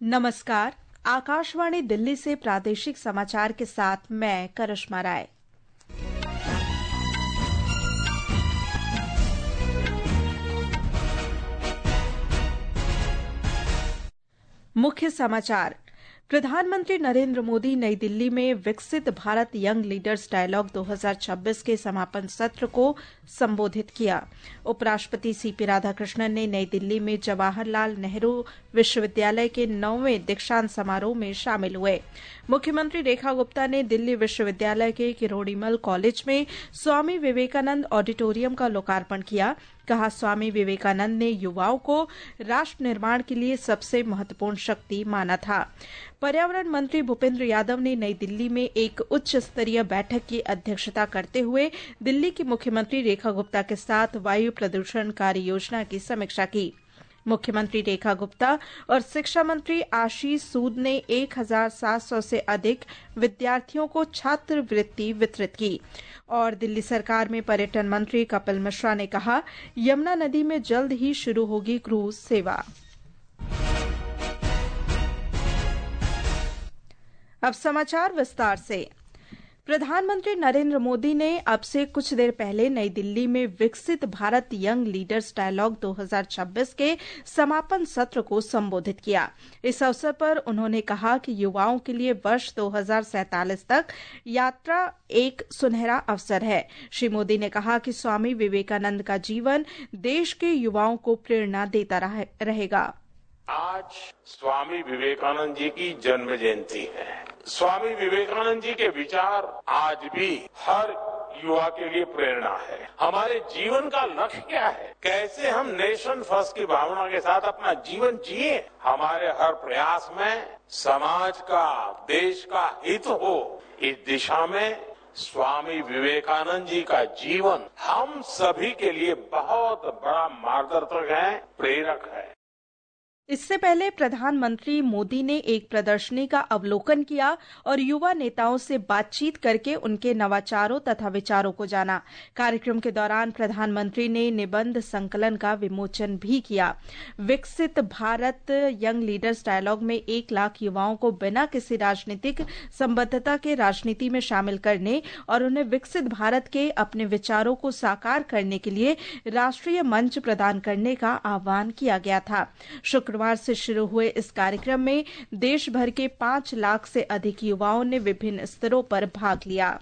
नमस्कार। आकाशवाणी दिल्ली से प्रादेशिक समाचार के साथ मैं करिश्मा राय। मुख्य समाचार। प्रधानमंत्री नरेंद्र मोदी नई दिल्ली में विकसित भारत यंग लीडर्स डायलॉग 2026 के समापन सत्र को संबोधित किया। उपराष्ट्रपति सीपी राधाकृष्णन ने नई दिल्ली में जवाहरलाल नेहरू विश्वविद्यालय के 9वें दीक्षांत समारोह में शामिल हुए। मुख्यमंत्री रेखा गुप्ता ने दिल्ली विश्वविद्यालय के किरोड़ीमल कॉलेज में स्वामी विवेकानंद ऑडिटोरियम का लोकार्पण किया। कहा, स्वामी विवेकानंद ने युवाओं को राष्ट्र निर्माण के लिए सबसे महत्वपूर्ण शक्ति माना था। पर्यावरण मंत्री भूपेंद्र यादव ने नई दिल्ली में एक उच्च स्तरीय बैठक की अध्यक्षता करते हुए दिल्ली की मुख्यमंत्री रेखा गुप्ता के साथ वायु प्रदूषण कार्य योजना की समीक्षा की। मुख्यमंत्री रेखा गुप्ता और शिक्षा मंत्री आशीष सूद ने 1700 से अधिक विद्यार्थियों को छात्रवृत्ति वितरित की। और दिल्ली सरकार में पर्यटन मंत्री कपिल मिश्रा ने कहा, यमुना नदी में जल्द ही शुरू होगी क्रूज सेवा। अब समाचार विस्तार से। प्रधानमंत्री नरेंद्र मोदी ने अब से कुछ देर पहले नई दिल्ली में विकसित भारत यंग लीडर्स डायलॉग 2026 के समापन सत्र को संबोधित किया। इस अवसर पर उन्होंने कहा कि युवाओं के लिए वर्ष 2047 तक यात्रा एक सुनहरा अवसर है। श्री मोदी ने कहा कि स्वामी विवेकानंद का जीवन देश के युवाओं को प्रेरणा देता रहेगा। आज स्वामी विवेकानंद जी की जन्म जयंती है। स्वामी विवेकानंद जी के विचार आज भी हर युवा के लिए प्रेरणा है। हमारे जीवन का लक्ष्य क्या है? कैसे हम नेशन फर्स्ट की भावना के साथ अपना जीवन जिए? हमारे हर प्रयास में समाज का, देश का हित हो, इस दिशा में स्वामी विवेकानंद जी का जीवन हम सभी के लिए बहुत बड़ा मार्गदर्शक है, प्रेरक है। इससे पहले प्रधानमंत्री मोदी ने एक प्रदर्शनी का अवलोकन किया और युवा नेताओं से बातचीत करके उनके नवाचारों तथा विचारों को जाना। कार्यक्रम के दौरान प्रधानमंत्री ने निबंध संकलन का विमोचन भी किया। विकसित भारत यंग लीडर्स डायलॉग में 1 लाख युवाओं को बिना किसी राजनीतिक संबद्धता के राजनीति में शामिल करने और उन्हें विकसित भारत के अपने विचारों को साकार करने के लिए राष्ट्रीय मंच प्रदान करने का आह्वान किया गया था। शुक्रवार से शुरू हुए इस कार्यक्रम में देश भर के 5 लाख से अधिक युवाओं ने विभिन्न स्तरों पर भाग लिया।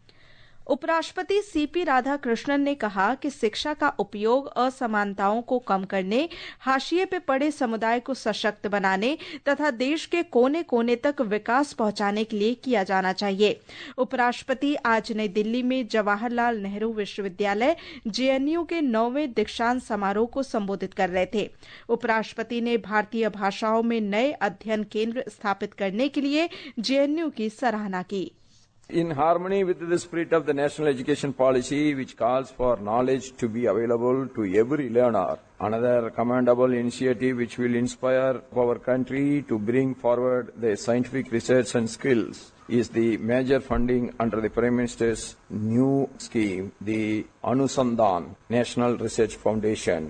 उपराष्ट्रपति सीपी राधाकृष्णन ने कहा कि शिक्षा का उपयोग असमानताओं को कम करने, हाशिए पे पड़े समुदाय को सशक्त बनाने तथा देश के कोने कोने तक विकास पहुंचाने के लिए किया जाना चाहिए। उपराष्ट्रपति आज नई दिल्ली में जवाहरलाल नेहरू विश्वविद्यालय जेएनयू के 9वें दीक्षांत समारोह को संबोधित कर रहे थे। उपराष्ट्रपति ने भारतीय भाषाओं में नए अध्ययन केंद्र स्थापित करने के लिए जेएनयू की सराहना की। In harmony with the spirit of the national education policy, which calls for knowledge to be available to every learner, another commendable initiative which will inspire our country to bring forward the scientific research and skills is the major funding under the Prime Minister's new scheme, the Anusandhan National Research Foundation.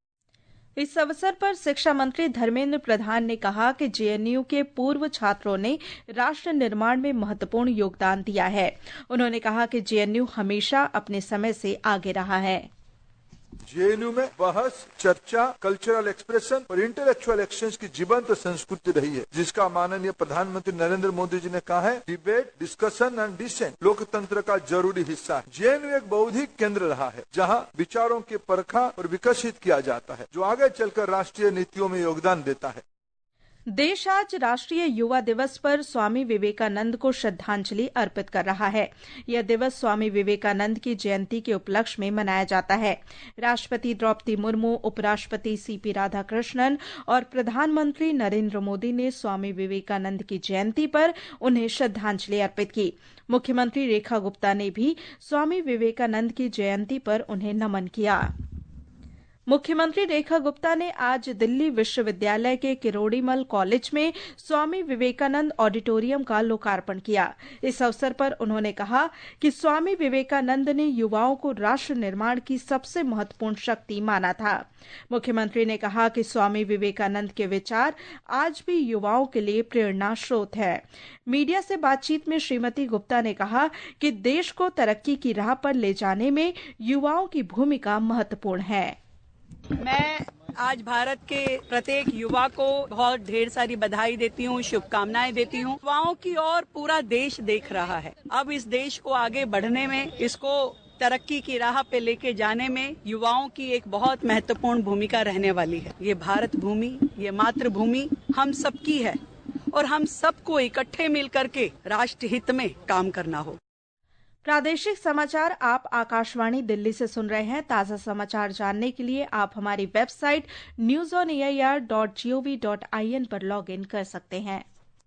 इस अवसर पर शिक्षा मंत्री धर्मेंद्र प्रधान ने कहा कि JNU के पूर्व छात्रों ने राष्ट्र निर्माण में महत्वपूर्ण योगदान दिया है। उन्होंने कहा कि जेएनयू हमेशा अपने समय से आगे रहा है। जेएनयू में बहस, चर्चा, कल्चरल एक्सप्रेशन और इंटेलेक्चुअल एक्सचेंज की जीवंत संस्कृति रही है, जिसका माननीय प्रधानमंत्री नरेंद्र मोदी जी ने कहा है, डिबेट, डिस्कशन एंड डिसेंट लोकतंत्र का जरूरी हिस्सा है। जेएनयू एक बौद्धिक केंद्र रहा है, जहां विचारों के परखा और विकसित किया जाता है, जो आगे चलकर राष्ट्रीय नीतियों में योगदान देता है। देश आज राष्ट्रीय युवा दिवस पर स्वामी विवेकानंद को श्रद्धांजलि अर्पित कर रहा है। यह दिवस स्वामी विवेकानंद की जयंती के उपलक्ष्य में मनाया जाता है। राष्ट्रपति द्रौपदी मुर्मू, उपराष्ट्रपति सीपी राधाकृष्णन और प्रधानमंत्री नरेंद्र मोदी ने स्वामी विवेकानंद की जयंती पर उन्हें श्रद्धांजलि अर्पित की। मुख्यमंत्री रेखा गुप्ता ने भी स्वामी विवेकानंद की जयंती पर उन्हें नमन किया। मुख्यमंत्री रेखा गुप्ता ने आज दिल्ली विश्वविद्यालय के किरोड़ीमल कॉलेज में स्वामी विवेकानंद ऑडिटोरियम का लोकार्पण किया। इस अवसर पर उन्होंने कहा कि स्वामी विवेकानंद ने युवाओं को राष्ट्र निर्माण की सबसे महत्वपूर्ण शक्ति माना था। मुख्यमंत्री ने कहा कि स्वामी विवेकानंद के विचार आज भी युवाओं के लिए प्रेरणा स्रोत है। मीडिया से बातचीत में श्रीमती गुप्ता ने कहा कि देश को तरक्की की राह पर ले जाने में युवाओं की भूमिका महत्वपूर्ण है। मैं आज भारत के प्रत्येक युवा को बहुत ढेर सारी बधाई देती हूँ, शुभकामनाएं देती हूँ। युवाओं की ओर पूरा देश देख रहा है। अब इस देश को आगे बढ़ने में, इसको तरक्की की राह पे लेके जाने में युवाओं की एक बहुत महत्वपूर्ण भूमिका रहने वाली है। ये भारत भूमि, ये मातृभूमि हम सबकी है और हम सबको इकट्ठे मिल करके राष्ट्र हित में काम करना हो। प्रादेशिक समाचार आप आकाशवाणी दिल्ली से सुन रहे हैं। ताजा समाचार जानने के लिए आप हमारी वेबसाइट newsonair.gov.in पर लॉगिन कर सकते हैं।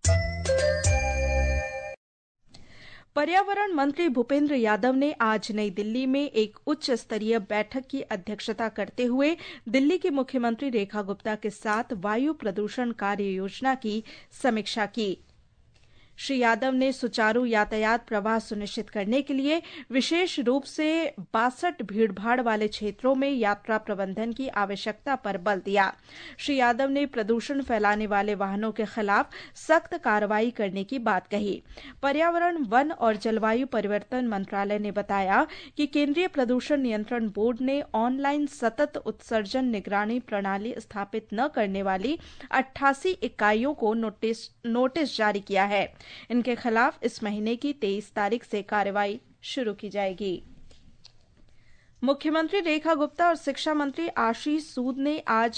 पर्यावरण मंत्री भूपेंद्र यादव ने आज नई दिल्ली में एक उच्च स्तरीय बैठक की अध्यक्षता करते हुए दिल्ली की मुख्यमंत्री रेखा गुप्ता के साथ वायु प्रदूषण कार्य योजना की समीक्षा की। श्री यादव ने सुचारू यातायात प्रवाह सुनिश्चित करने के लिए विशेष रूप से 62 भीड़भाड़ वाले क्षेत्रों में यात्रा प्रबंधन की आवश्यकता पर बल दिया। श्री यादव ने प्रदूषण फैलाने वाले वाहनों के खिलाफ सख्त कार्रवाई करने की बात कही। पर्यावरण, वन और जलवायु परिवर्तन मंत्रालय ने बताया कि केंद्रीय प्रदूषण नियंत्रण बोर्ड ने ऑनलाइन सतत उत्सर्जन निगरानी प्रणाली स्थापित न करने वाली 88 इकाइयों को नोटिस जारी किया है। इनके खिलाफ इस महीने की 23 तारीख से कार्रवाई शुरू की जाएगी। मुख्यमंत्री रेखा गुप्ता और शिक्षा मंत्री आशीष सूद ने आज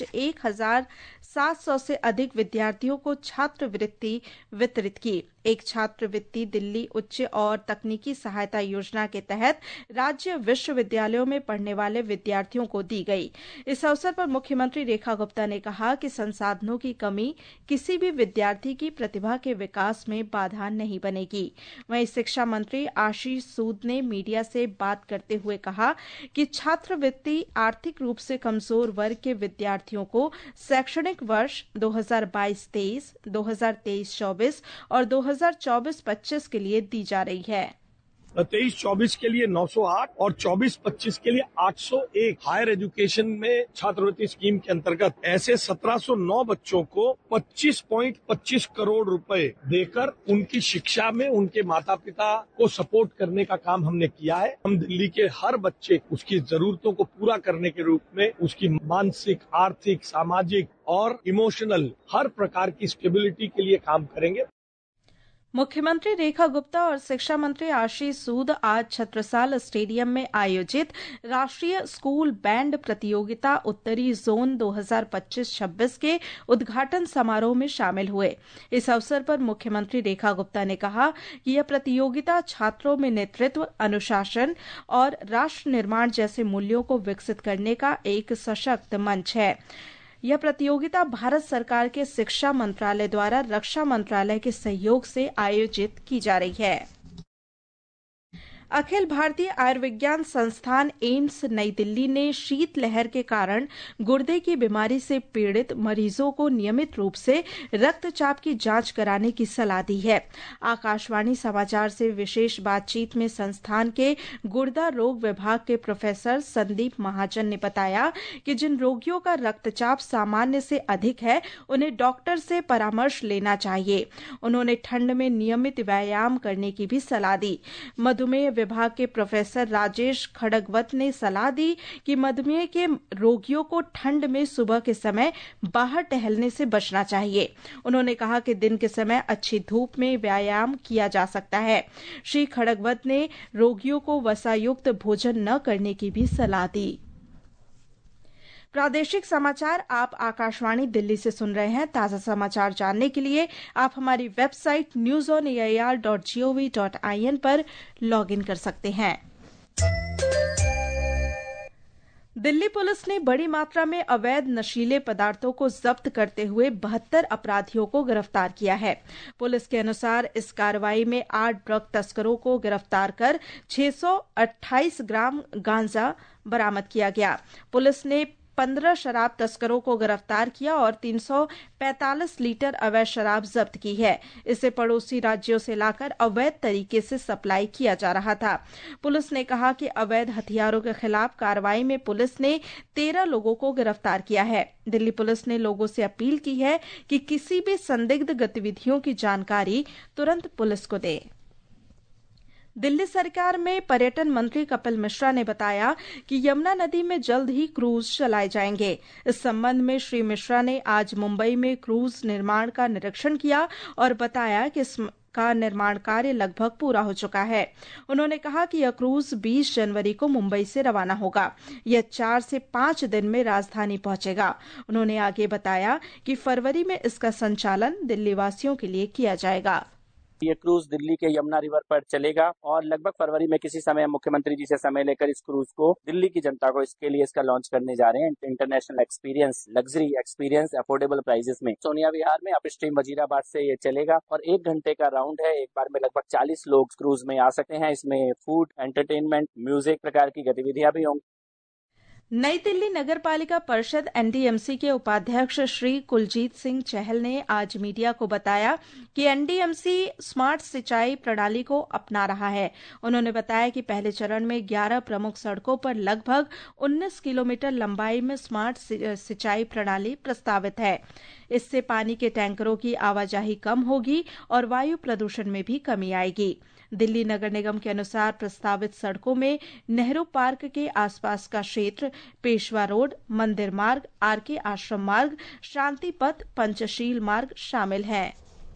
1700 से अधिक विद्यार्थियों को छात्रवृत्ति वितरित की। एक छात्रवृत्ति दिल्ली उच्च और तकनीकी सहायता योजना के तहत राज्य विश्वविद्यालयों में पढ़ने वाले विद्यार्थियों को दी गई। इस अवसर पर मुख्यमंत्री रेखा गुप्ता ने कहा कि संसाधनों की कमी किसी भी विद्यार्थी की प्रतिभा के विकास में बाधा नहीं बनेगी। वहीं शिक्षा मंत्री आशीष सूद ने मीडिया से बात करते हुए कहा कि छात्रवृत्ति आर्थिक रूप से कमजोर वर्ग के विद्यार्थियों को शैक्षणिक वर्ष 2022-23, 2023-24 और 2024-25 के लिए दी जा रही है। 23-24 के लिए 908 और 24-25 के लिए 801 हायर एजुकेशन में छात्रवृत्ति स्कीम के अंतर्गत ऐसे 1709 बच्चों को 25.25 करोड़ रुपए देकर उनकी शिक्षा में उनके माता पिता को सपोर्ट करने का काम हमने किया है। हम दिल्ली के हर बच्चे उसकी जरूरतों को पूरा करने के रूप में उसकी मानसिक, आर्थिक, सामाजिक और इमोशनल हर प्रकार की स्टेबिलिटी के लिए काम करेंगे। मुख्यमंत्री रेखा गुप्ता और शिक्षा मंत्री आशीष सूद आज छत्रसाल स्टेडियम में आयोजित राष्ट्रीय स्कूल बैंड प्रतियोगिता उत्तरी जोन 2025-26 के उद्घाटन समारोह में शामिल हुए। इस अवसर पर मुख्यमंत्री रेखा गुप्ता ने कहा कि यह प्रतियोगिता छात्रों में नेतृत्व, अनुशासन और राष्ट्र निर्माण जैसे मूल्यों को विकसित करने का एक सशक्त मंच है। यह प्रतियोगिता भारत सरकार के शिक्षा मंत्रालय द्वारा रक्षा मंत्रालय के सहयोग से आयोजित की जा रही है। अखिल भारतीय आयुर्विज्ञान संस्थान एम्स नई दिल्ली ने शीतलहर के कारण गुर्दे की बीमारी से पीड़ित मरीजों को नियमित रूप से रक्तचाप की जांच कराने की सलाह दी है। आकाशवाणी समाचार से विशेष बातचीत में संस्थान के गुर्दा रोग विभाग के प्रोफेसर संदीप महाजन ने बताया कि जिन रोगियों का रक्तचाप सामान्य से अधिक है उन्हें डॉक्टर से परामर्श लेना चाहिए। उन्होंने ठंड में नियमित व्यायाम करने की भी सलाह दी। मधुमेह विभाग के प्रोफेसर राजेश खड़गवत ने सलाह दी कि मधुमेह के रोगियों को ठंड में सुबह के समय बाहर टहलने से बचना चाहिए। उन्होंने कहा कि दिन के समय अच्छी धूप में व्यायाम किया जा सकता है। श्री खड़गवत ने रोगियों को वसायुक्त भोजन न करने की भी सलाह दी। प्रादेशिक समाचार आप आकाशवाणी दिल्ली से सुन रहे हैं। ताजा समाचार जानने के लिए आप हमारी वेबसाइट newsonair.gov.in पर लॉगिन कर सकते हैं। दिल्ली पुलिस ने बड़ी मात्रा में अवैध नशीले पदार्थों को जब्त करते हुए 72 अपराधियों को गिरफ्तार किया है। पुलिस के अनुसार इस कार्रवाई में 8 ड्रग तस्करों को गिरफ्तार कर 628 ग्राम गांजा बरामद किया गया। पुलिस ने 15 शराब तस्करों को गिरफ्तार किया और 345 लीटर अवैध शराब जब्त की है। इसे पड़ोसी राज्यों से लाकर अवैध तरीके से सप्लाई किया जा रहा था। पुलिस ने कहा कि अवैध हथियारों के खिलाफ कार्रवाई में पुलिस ने 13 लोगों को गिरफ्तार किया है। दिल्ली पुलिस ने लोगों से अपील की है कि किसी भी संदिग्ध गतिविधियों की जानकारी तुरंत पुलिस को दें। दिल्ली सरकार में पर्यटन मंत्री कपिल मिश्रा ने बताया कि यमुना नदी में जल्द ही क्रूज चलाए जाएंगे। इस संबंध में श्री मिश्रा ने आज मुंबई में क्रूज निर्माण का निरीक्षण किया और बताया कि का निर्माण कार्य लगभग पूरा हो चुका है। उन्होंने कहा कि यह क्रूज 20 जनवरी को मुंबई से रवाना होगा। यह 4 से 5 दिन में राजधानी पहुंचेगा। उन्होंने आगे बताया कि फरवरी में इसका संचालन दिल्ली वासियों के लिए किया जाएगा। ये क्रूज दिल्ली के यमुना रिवर पर चलेगा और लगभग फरवरी में किसी समय मुख्यमंत्री जी से समय लेकर इस क्रूज को दिल्ली की जनता को इसके लिए इसका लॉन्च करने जा रहे हैं। International experience, luxury experience, affordable prices में सोनिया विहार में अप स्ट्रीम वजीराबाद से ये चलेगा और 1 घंटे का राउंड है। एक बार में लगभग 40 लोग क्रूज में आ सकते हैं। इसमें फूड, एंटरटेनमेंट, म्यूजिक प्रकार की गतिविधियां भी होंगी। नई दिल्ली नगर पालिका परिषद एनडीएमसी के उपाध्यक्ष श्री कुलजीत सिंह चहल ने आज मीडिया को बताया कि एनडीएमसी स्मार्ट सिंचाई प्रणाली को अपना रहा है। उन्होंने बताया कि पहले चरण में 11 प्रमुख सड़कों पर लगभग 19 किलोमीटर लंबाई में स्मार्ट सिंचाई प्रणाली प्रस्तावित है। इससे पानी के टैंकरों की आवाजाही कम होगी और वायु प्रदूषण में भी कमी आएगी। दिल्ली नगर निगम के अनुसार प्रस्तावित सड़कों में नेहरू पार्क के आसपास का क्षेत्र, पेशवा रोड, मंदिर मार्ग, आरके आश्रम मार्ग, शांति पथ, पंचशील मार्ग शामिल हैं।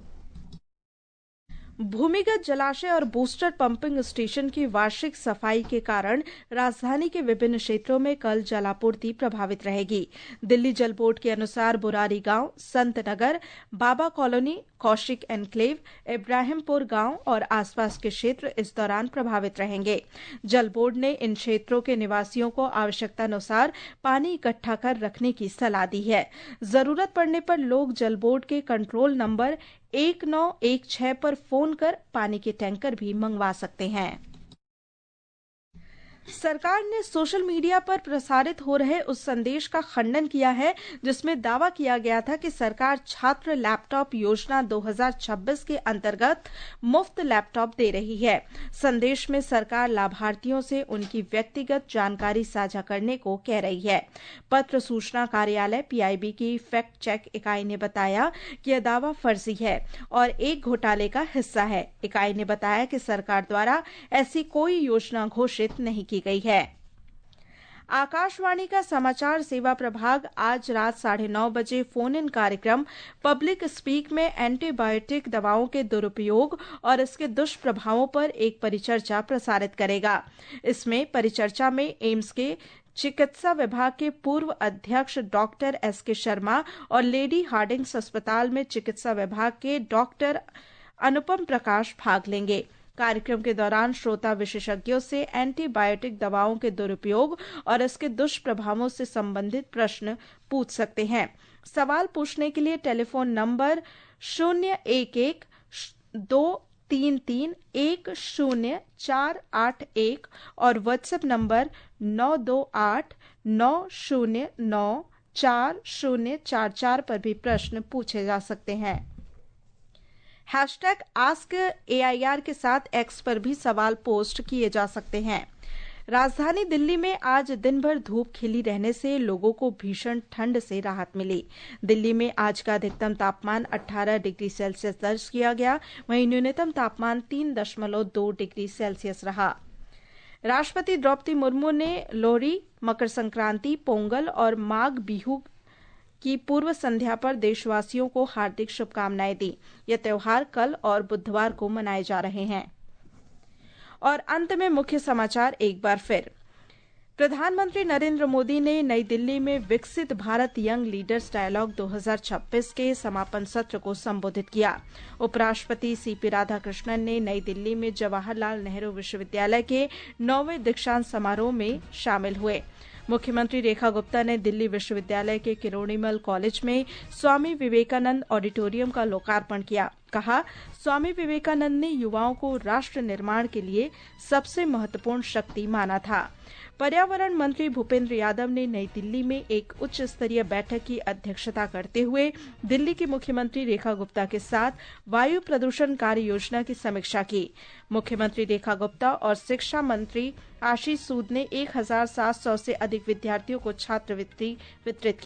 भूमिगत जलाशय और बूस्टर पंपिंग स्टेशन की वार्षिक सफाई के कारण राजधानी के विभिन्न क्षेत्रों में कल जलापूर्ति प्रभावित रहेगी। दिल्ली जल बोर्ड के अनुसार बुरारी गांव, संत नगर, बाबा कॉलोनी, कौशिक एनक्लेव, इब्राहिमपुर गांव और आसपास के क्षेत्र इस दौरान प्रभावित रहेंगे। जल बोर्ड ने इन क्षेत्रों के निवासियों को आवश्यकतानुसार पानी इकट्ठा कर रखने की सलाह दी है। जरूरत पड़ने पर लोग जल बोर्ड के कंट्रोल नंबर 1916 पर फोन कर पानी के टैंकर भी मंगवा सकते हैं। सरकार ने सोशल मीडिया पर प्रसारित हो रहे उस संदेश का खंडन किया है जिसमें दावा किया गया था कि सरकार छात्र लैपटॉप योजना 2026 के अंतर्गत मुफ्त लैपटॉप दे रही है। संदेश में सरकार लाभार्थियों से उनकी व्यक्तिगत जानकारी साझा करने को कह रही है। पत्र सूचना कार्यालय पीआईबी की फैक्ट चेक इकाई ने बताया कि यह दावा फर्जी है और एक घोटाले का हिस्सा है। इकाई ने बताया कि सरकार द्वारा ऐसी कोई योजना घोषित नहीं की गई है। आकाशवाणी का समाचार सेवा प्रभाग आज रात 9:30 बजे फोन इन कार्यक्रम पब्लिक स्पीक में एंटीबायोटिक दवाओं के दुरुपयोग और इसके दुष्प्रभावों पर एक परिचर्चा प्रसारित करेगा। इसमें परिचर्चा में एम्स के चिकित्सा विभाग के पूर्व अध्यक्ष डॉक्टर एसके शर्मा और लेडी हार्डिंग्स अस्पताल में चिकित्सा विभाग के डॉक्टर अनुपम प्रकाश भाग लेंगे। कार्यक्रम के दौरान श्रोता विशेषज्ञों से एंटीबायोटिक दवाओं के दुरुपयोग और इसके दुष्प्रभावों से संबंधित प्रश्न पूछ सकते हैं। सवाल पूछने के लिए टेलीफोन नंबर 011-233-10481 और व्हाट्सएप नंबर 928-909-4044 पर भी प्रश्न पूछे जा सकते हैं। #AskAIR के साथ एक्स पर भी सवाल पोस्ट किए जा सकते हैं। राजधानी दिल्ली में आज दिन भर धूप खिली रहने से लोगों को भीषण ठंड से राहत मिली। दिल्ली में आज का अधिकतम तापमान 18 डिग्री सेल्सियस दर्ज किया गया, वहीं न्यूनतम तापमान 3.2 डिग्री सेल्सियस रहा। राष्ट्रपति द्रौपदी मुर्मू ने लोहड़ी, मकर संक्रांति, पोंगल और माघ बिहू की पूर्व संध्या पर देशवासियों को हार्दिक शुभकामनाएं दी। ये त्योहार कल और बुधवार को मनाए जा रहे हैं। और अंत में मुख्य समाचार एक बार फिर। प्रधानमंत्री नरेंद्र मोदी ने नई दिल्ली में विकसित भारत यंग लीडर्स डायलॉग 2026 के समापन सत्र को संबोधित किया। उपराष्ट्रपति सीपी राधाकृष्णन ने नई दिल्ली में जवाहरलाल नेहरू विश्वविद्यालय के 9वें दीक्षांत समारोह में शामिल हुए। मुख्यमंत्री रेखा गुप्ता ने दिल्ली विश्वविद्यालय के किरोड़ीमल कॉलेज में स्वामी विवेकानंद ऑडिटोरियम का लोकार्पण किया। कहा, स्वामी विवेकानंद ने युवाओं को राष्ट्र निर्माण के लिए सबसे महत्वपूर्ण शक्ति माना था। पर्यावरण मंत्री भूपेंद्र यादव ने नई दिल्ली में एक उच्च स्तरीय बैठक की अध्यक्षता करते हुए दिल्ली की मुख्यमंत्री रेखा गुप्ता के साथ वायु प्रदूषण कार्य योजना की समीक्षा की। मुख्यमंत्री रेखा गुप्ता और शिक्षा मंत्री आशीष सूद ने 1700 से अधिक विद्यार्थियों को छात्रवृत्ति वितरित की।